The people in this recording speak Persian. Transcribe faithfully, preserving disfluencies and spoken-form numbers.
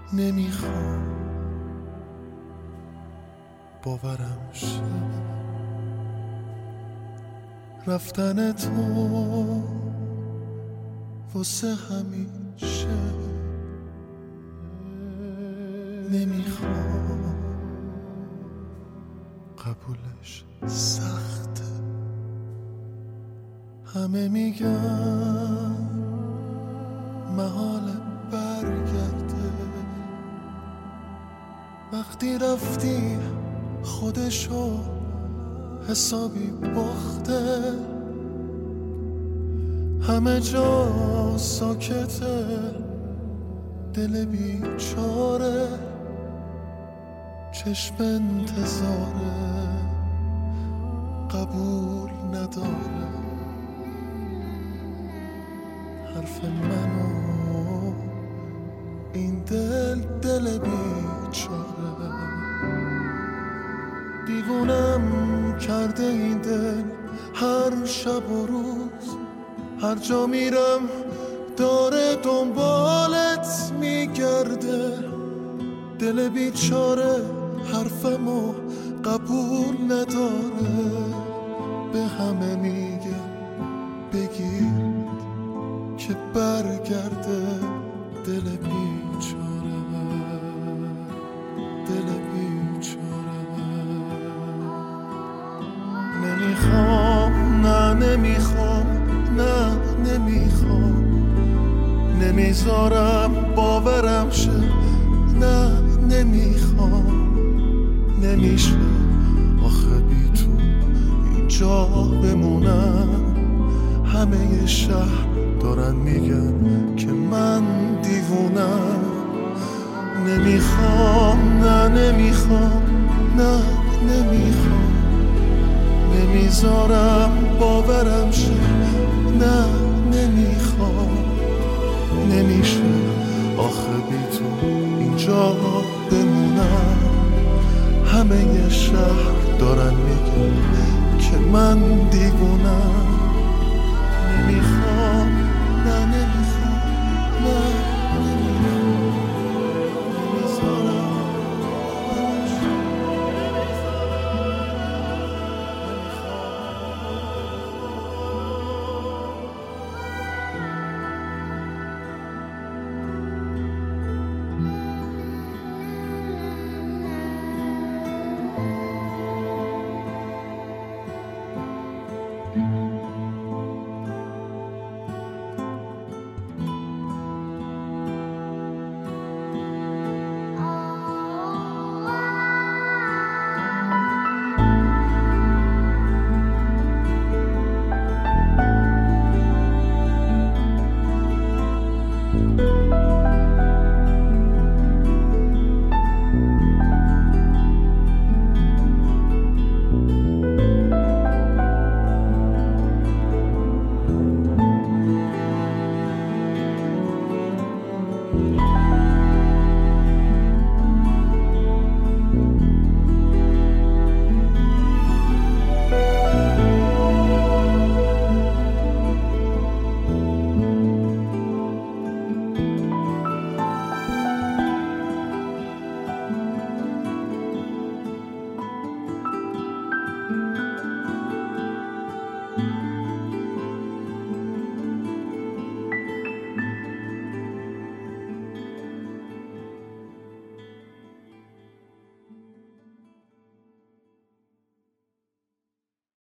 نمیخوام باورم شه رفتن تو واسه همیشه. نمیخوام قبولش سخته، همه میگن محال برگرده، وقتی رفتی خودشو حسابی باخته، همه جا ساکته، دل بیچاره چشم انتظاره قبول نداره حرف منو این دل دل بیچاره. دیوونم کرده این دل هر شب و روز، هر جا میرم داره دنبالت میگرده، دل بیچاره حرفمو قبول نداره، به همه میگه بگید که برگرده، دل بیچاره دل بیچاره. نمیخوام نه نمیخوام نه نمیخوام، نمیذارم باورم شه، نه نمیخوام، نمیشه آخه بی تو اینجا بمونم، همه شهر دارن میگن که من دیوونم. نمیخوام نه نمیخوام نه نمیخوام، نمیذارم باورم شه، نه نمیخوام، نمیشه آخه بی تو اینجا بمونم، همه شهر دارن میگن که من دیوونم.